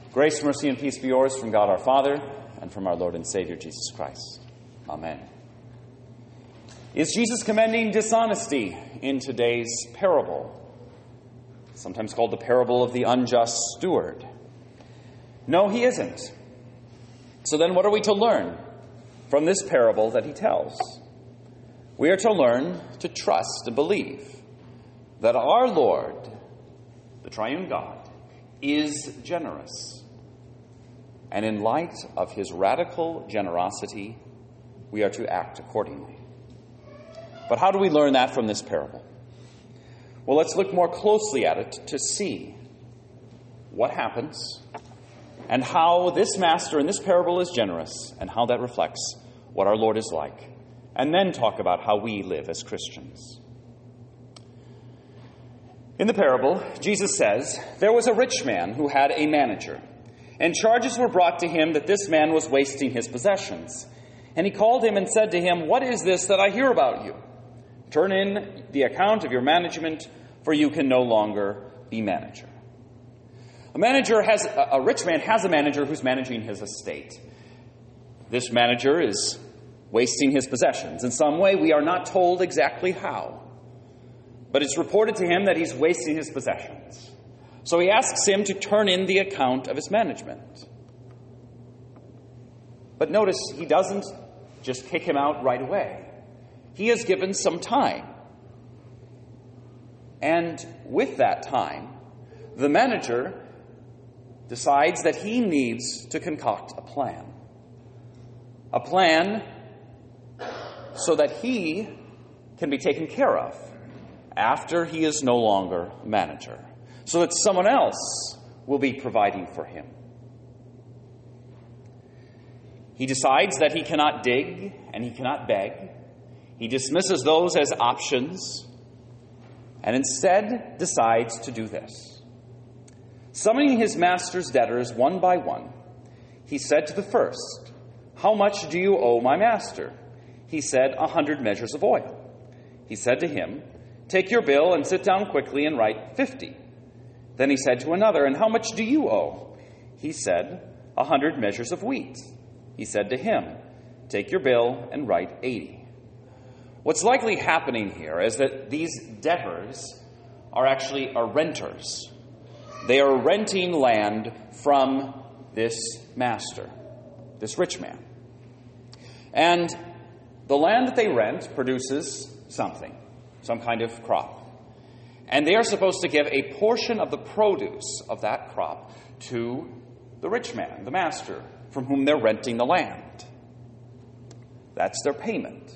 Grace, mercy, and peace be yours from God our Father and from our Lord and Savior Jesus Christ. Amen. Is Jesus commending dishonesty in today's parable? Sometimes called the parable of the unjust steward. No, he isn't. So then what are we to learn from this parable that he tells? We are to learn to trust and believe that our Lord, the triune God, is generous. And in light of his radical generosity, we are to act accordingly. But how do we learn that from this parable? Well, let's look more closely at it to see what happens and how this master in this parable is generous and how that reflects what our Lord is like. And then talk about how we live as Christians. In the parable, Jesus says, there was a rich man who had a manager, and charges were brought to him that this man was wasting his possessions. And he called him and said to him, what is this that I hear about you? Turn in the account of your management, for you can no longer be manager. A rich man has a manager who's managing his estate. This manager is wasting his possessions. In some way, we are not told exactly how. But it's reported to him that he's wasting his possessions. So he asks him to turn in the account of his management. But notice, he doesn't just kick him out right away. He has given some time. And with that time, the manager decides that he needs to concoct a plan. A plan so that he can be taken care of after he is no longer manager, so that someone else will be providing for him. He decides that he cannot dig and he cannot beg. He dismisses those as options and instead decides to do this. Summoning his master's debtors one by one, he said to the first, how much do you owe my master? He said, 100 measures of oil. He said to him, take your bill and sit down quickly and write 50. Then he said to another, and how much do you owe? He said, 100 measures of wheat. He said to him, take your bill and write 80. What's likely happening here is that these debtors are actually renters. They are renting land from this master, this rich man. And the land that they rent produces something, some kind of crop. And they are supposed to give a portion of the produce of that crop to the rich man, the master, from whom they're renting the land. That's their payment.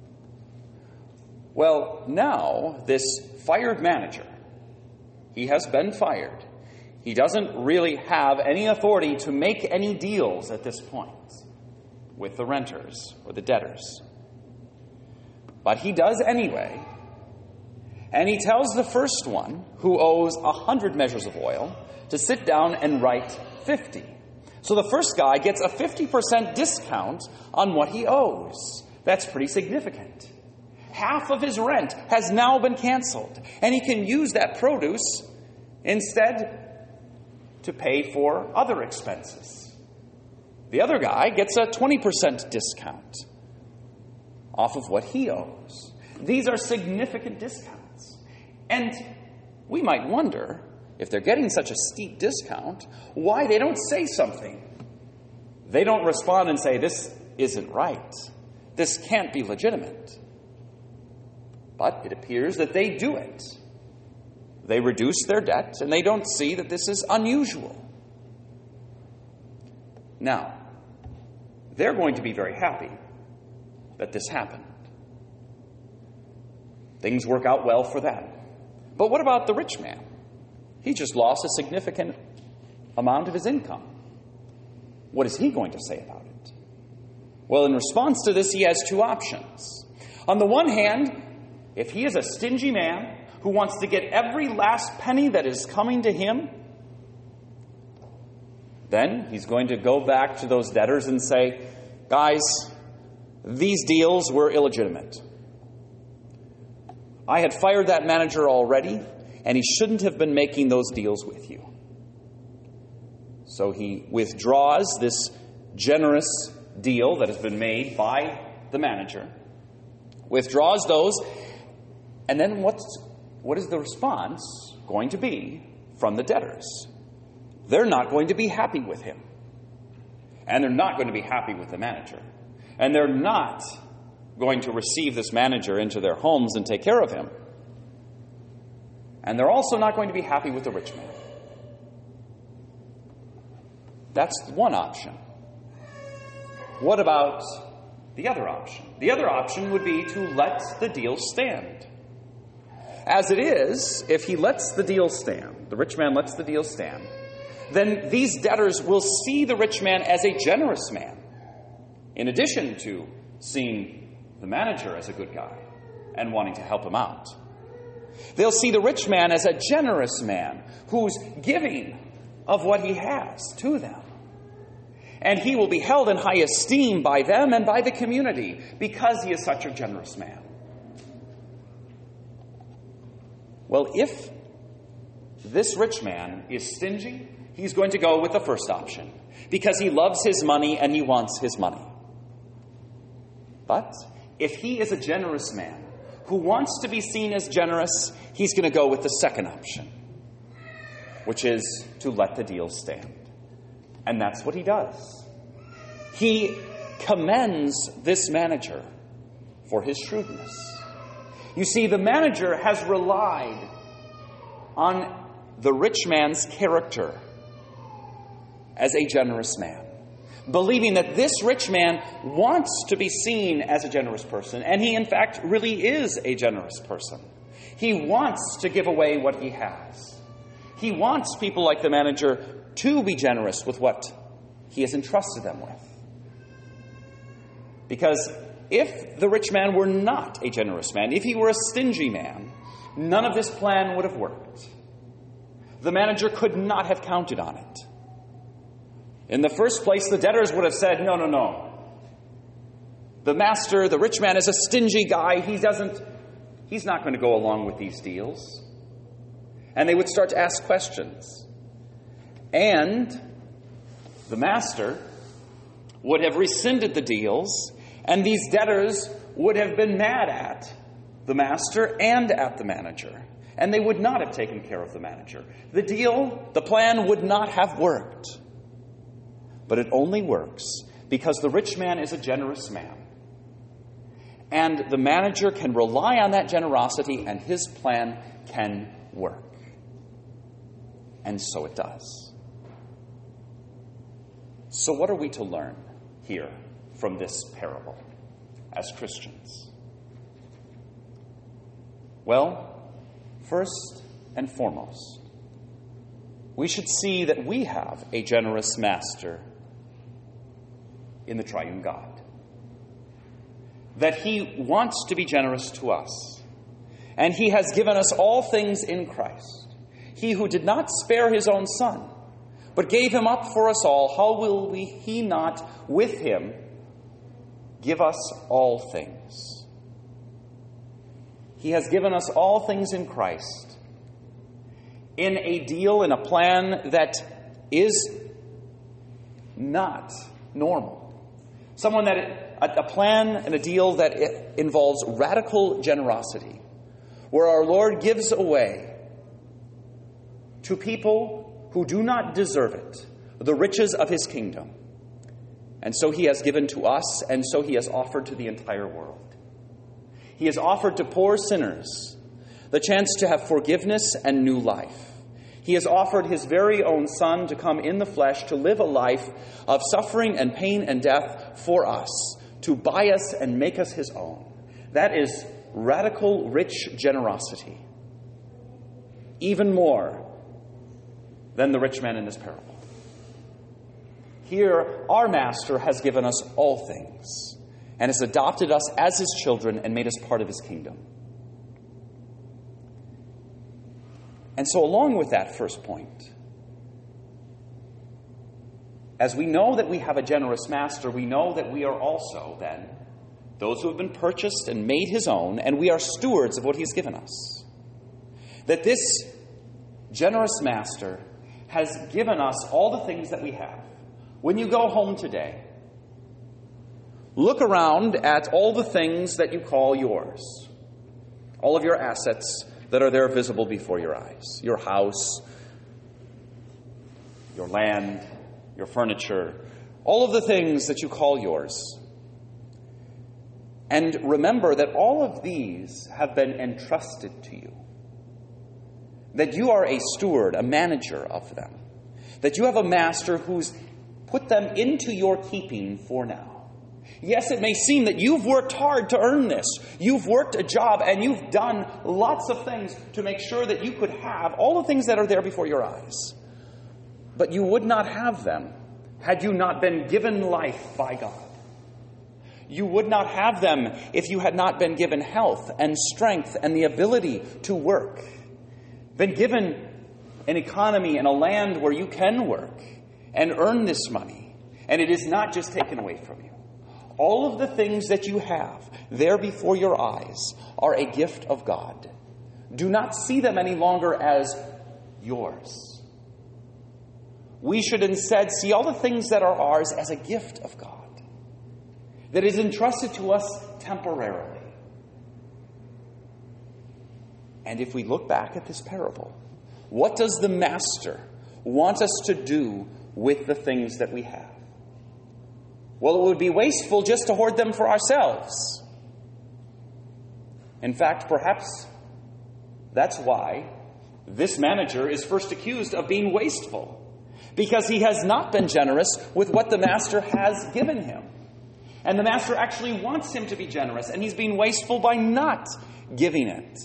Well, now this fired manager, he has been fired. He doesn't really have any authority to make any deals at this point with the renters or the debtors. But he does anyway. And he tells the first one, who owes 100 measures of oil, to sit down and write 50. So the first guy gets a 50% discount on what he owes. That's pretty significant. Half of his rent has now been canceled, and he can use that produce instead to pay for other expenses. The other guy gets a 20% discount off of what he owes. These are significant discounts. And we might wonder, if they're getting such a steep discount, why they don't say something. They don't respond and say, this isn't right. This can't be legitimate. But it appears that they do it. They reduce their debt, and they don't see that this is unusual. Now, they're going to be very happy that this happened. Things work out well for them. But what about the rich man? He just lost a significant amount of his income. What is he going to say about it? Well, in response to this, he has two options. On the one hand, if he is a stingy man who wants to get every last penny that is coming to him, then he's going to go back to those debtors and say, guys, these deals were illegitimate. I had fired that manager already, and he shouldn't have been making those deals with you. So he withdraws this generous deal that has been made by the manager, withdraws those, and then what is the response going to be from the debtors? They're not going to be happy with him. And they're not going to be happy with the manager. And they're not going to receive this manager into their homes and take care of him. And they're also not going to be happy with the rich man. That's one option. What about the other option? The other option would be to let the deal stand. As it is, if he lets the deal stand, the rich man lets the deal stand, then these debtors will see the rich man as a generous man, in addition to seeing the manager as a good guy and wanting to help him out. They'll see the rich man as a generous man who's giving of what he has to them. And he will be held in high esteem by them and by the community because he is such a generous man. Well, if this rich man is stingy, he's going to go with the first option because he loves his money and he wants his money. But if he is a generous man who wants to be seen as generous, he's going to go with the second option, which is to let the deal stand. And that's what he does. He commends this manager for his shrewdness. You see, the manager has relied on the rich man's character as a generous man, believing that this rich man wants to be seen as a generous person, and he, in fact, really is a generous person. He wants to give away what he has. He wants people like the manager to be generous with what he has entrusted them with. Because if the rich man were not a generous man, if he were a stingy man, none of this plan would have worked. The manager could not have counted on it. In the first place, the debtors would have said, no. The master, the rich man, is a stingy guy. He's not going to go along with these deals. And they would start to ask questions. And the master would have rescinded the deals, and these debtors would have been mad at the master and at the manager. And they would not have taken care of the manager. The plan would not have worked. But it only works because the rich man is a generous man. And the manager can rely on that generosity, and his plan can work. And so it does. So what are we to learn here from this parable as Christians? Well, first and foremost, we should see that we have a generous master in the triune God. That he wants to be generous to us. And he has given us all things in Christ. He who did not spare his own son, but gave him up for us all, how will he not with him give us all things? He has given us all things in Christ, in a deal, in a plan that is not normal. A plan and a deal that involves radical generosity, where our Lord gives away to people who do not deserve it the riches of his kingdom. And so he has given to us, and so he has offered to the entire world. He has offered to poor sinners the chance to have forgiveness and new life. He has offered his very own Son to come in the flesh to live a life of suffering and pain and death for us, to buy us and make us his own. That is radical, rich generosity. Even more than the rich man in this parable. Here, our Master has given us all things and has adopted us as his children and made us part of his kingdom. And so along with that first point, as we know that we have a generous master, we know that we are also, then, those who have been purchased and made his own, and we are stewards of what he's given us. That this generous master has given us all the things that we have. When you go home today, look around at all the things that you call yours. All of your assets that are there visible before your eyes. Your house, your land, your furniture, all of the things that you call yours. And remember that all of these have been entrusted to you. That you are a steward, a manager of them. That you have a master who's put them into your keeping for now. Yes, it may seem that you've worked hard to earn this. You've worked a job and you've done lots of things to make sure that you could have all the things that are there before your eyes. But you would not have them had you not been given life by God. You would not have them if you had not been given health and strength and the ability to work. Been given an economy and a land where you can work and earn this money. And it is not just taken away from you. All of the things that you have there before your eyes are a gift of God. Do not see them any longer as yours. We should instead see all the things that are ours as a gift of God, that is entrusted to us temporarily. And if we look back at this parable, what does the master want us to do with the things that we have? Well, it would be wasteful just to hoard them for ourselves. In fact, perhaps that's why this manager is first accused of being wasteful, because he has not been generous with what the master has given him. And the master actually wants him to be generous, and he's being wasteful by not giving it.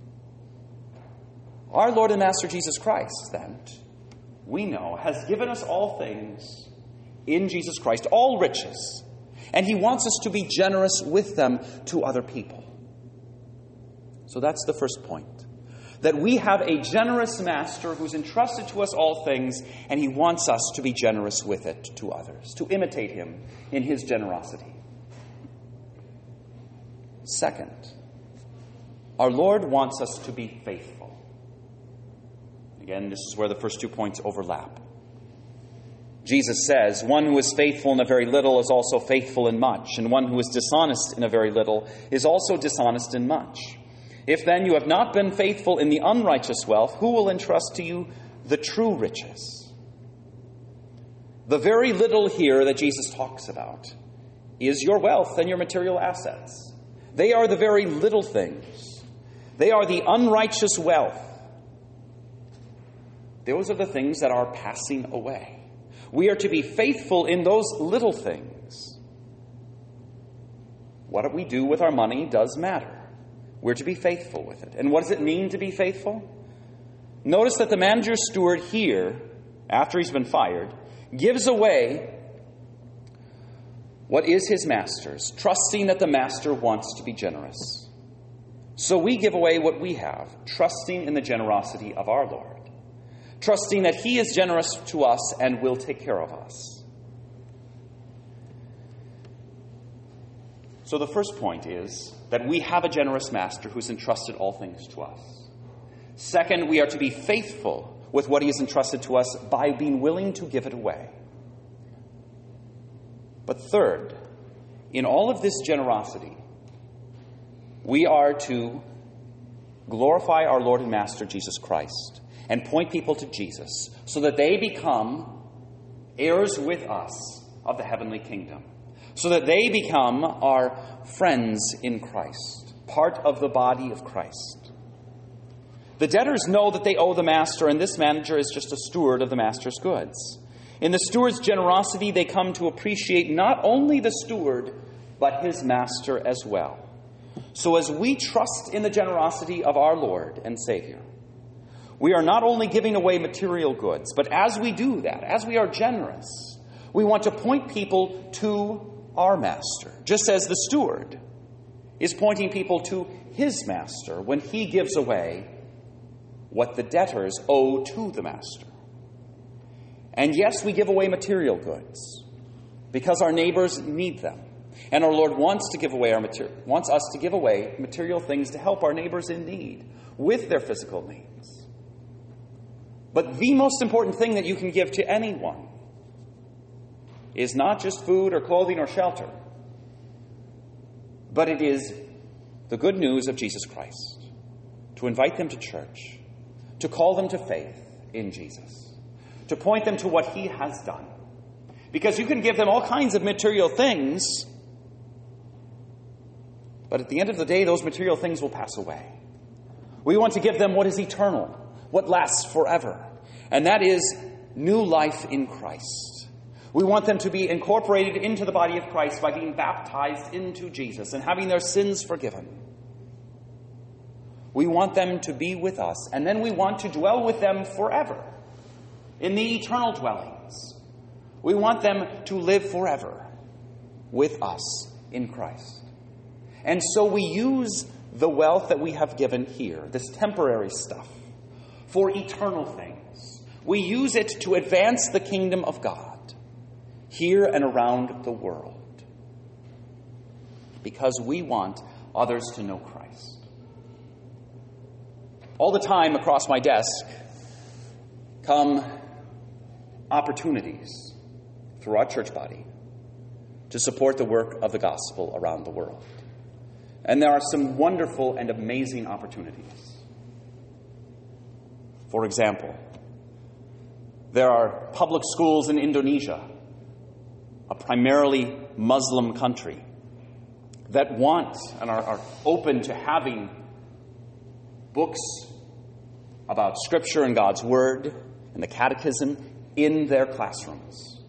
Our Lord and Master Jesus Christ, then, we know, has given us all things in Jesus Christ, all riches. And he wants us to be generous with them to other people. So that's the first point. That we have a generous master who's entrusted to us all things, and he wants us to be generous with it to others, to imitate him in his generosity. Second, our Lord wants us to be faithful. Again, this is where the first 2 points overlap. Jesus says, "One who is faithful in a very little is also faithful in much, and one who is dishonest in a very little is also dishonest in much. If then you have not been faithful in the unrighteous wealth, who will entrust to you the true riches?" The very little here that Jesus talks about is your wealth and your material assets. They are the very little things. They are the unrighteous wealth. Those are the things that are passing away. We are to be faithful in those little things. What we do with our money does matter. We're to be faithful with it. And what does it mean to be faithful? Notice that the manager steward here, after he's been fired, gives away what is his master's, trusting that the master wants to be generous. So we give away what we have, trusting in the generosity of our Lord, trusting that he is generous to us and will take care of us. So the first point is that we have a generous master who's entrusted all things to us. Second, we are to be faithful with what he has entrusted to us by being willing to give it away. But third, in all of this generosity, we are to glorify our Lord and Master Jesus Christ and point people to Jesus so that they become heirs with us of the heavenly kingdom, so that they become our friends in Christ, part of the body of Christ. The debtors know that they owe the master, and this manager is just a steward of the master's goods. In the steward's generosity, they come to appreciate not only the steward, but his master as well. So as we trust in the generosity of our Lord and Savior, we are not only giving away material goods, but as we do that, as we are generous, we want to point people to our master, just as the steward is pointing people to his master when he gives away what the debtors owe to the master. And yes, we give away material goods because our neighbors need them. And our Lord wants us to give away material things to help our neighbors in need with their physical needs. But the most important thing that you can give to anyone is not just food or clothing or shelter, but it is the good news of Jesus Christ, to invite them to church, to call them to faith in Jesus, to point them to what he has done. Because you can give them all kinds of material things, but at the end of the day, those material things will pass away. We want to give them what is eternal, what lasts forever, and that is new life in Christ. We want them to be incorporated into the body of Christ by being baptized into Jesus and having their sins forgiven. We want them to be with us, and then we want to dwell with them forever in the eternal dwellings. We want them to live forever with us in Christ. And so we use the wealth that we have given here, this temporary stuff, for eternal things. We use it to advance the kingdom of God here and around the world, because we want others to know Christ. All the time across my desk come opportunities through our church body to support the work of the gospel around the world. And there are some wonderful and amazing opportunities. For example, there are public schools in Indonesia, a primarily Muslim country, that want and are open to having books about Scripture and God's Word and the Catechism in their classrooms.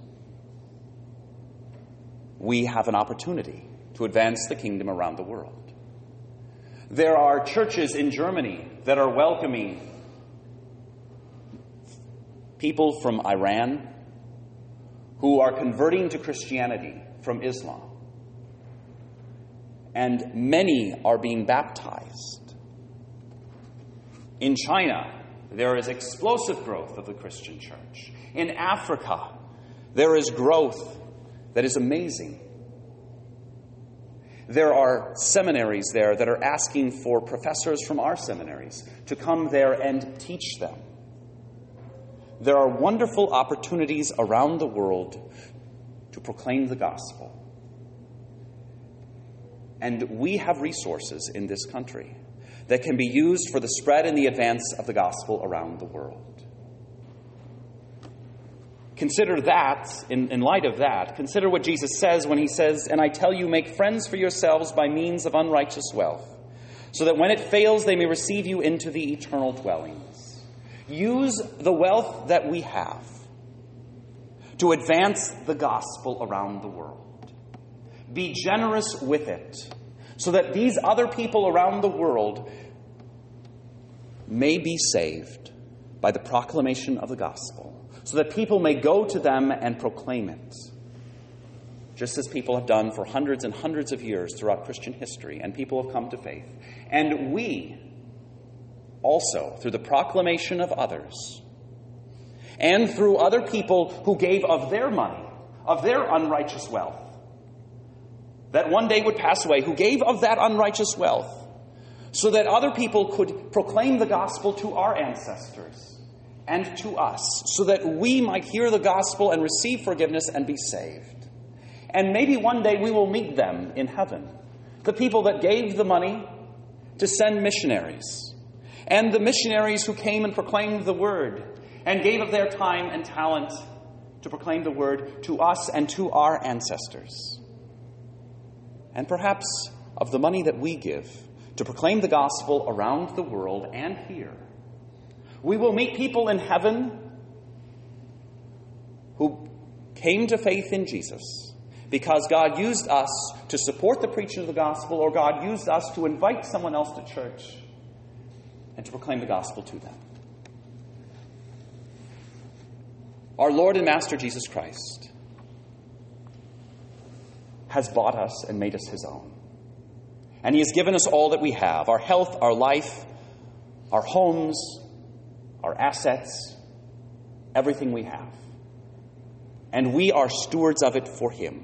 We have an opportunity to advance the kingdom around the world. There are churches in Germany that are welcoming people from Iran who are converting to Christianity from Islam. And many are being baptized. In China, there is explosive growth of the Christian church. In Africa, there is growth that is amazing. There are seminaries there that are asking for professors from our seminaries to come there and teach them. There are wonderful opportunities around the world to proclaim the gospel. And we have resources in this country that can be used for the spread and the advance of the gospel around the world. Consider that, in light of that, consider what Jesus says when he says, "And I tell you, make friends for yourselves by means of unrighteous wealth, so that when it fails, they may receive you into the eternal dwellings." Use the wealth that we have to advance the gospel around the world. Be generous with it, so that these other people around the world may be saved by the proclamation of the gospel, so that people may go to them and proclaim it, just as people have done for hundreds and hundreds of years throughout Christian history, and people have come to faith. And we also, through the proclamation of others, and through other people who gave of their money, of their unrighteous wealth, that one day would pass away, who gave of that unrighteous wealth, so that other people could proclaim the gospel to our ancestors and to us, so that we might hear the gospel and receive forgiveness and be saved. And maybe one day we will meet them in heaven, the people that gave the money to send missionaries, and the missionaries who came and proclaimed the word and gave of their time and talent to proclaim the word to us and to our ancestors. And perhaps of the money that we give to proclaim the gospel around the world and here, we will meet people in heaven who came to faith in Jesus because God used us to support the preaching of the gospel, or God used us to invite someone else to church and to proclaim the gospel to them. Our Lord and Master Jesus Christ has bought us and made us his own. And he has given us all that we have, our health, our life, our homes, our assets, everything we have. And we are stewards of it for him.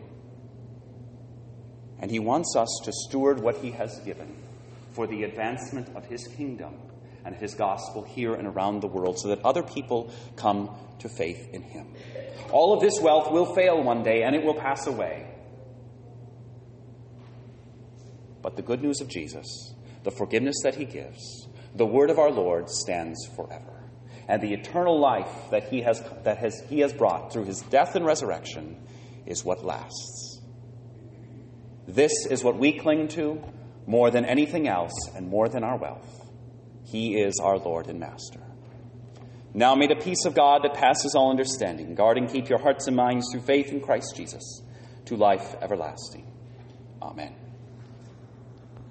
And he wants us to steward what he has given for the advancement of his kingdom, and his gospel here and around the world so that other people come to faith in him. All of this wealth will fail one day and it will pass away. But the good news of Jesus, the forgiveness that he gives, the word of our Lord stands forever. And the eternal life that he has brought through his death and resurrection is what lasts. This is what we cling to more than anything else and more than our wealth. He is our Lord and Master. Now may the peace of God that passes all understanding guard and keep your hearts and minds through faith in Christ Jesus to life everlasting. Amen.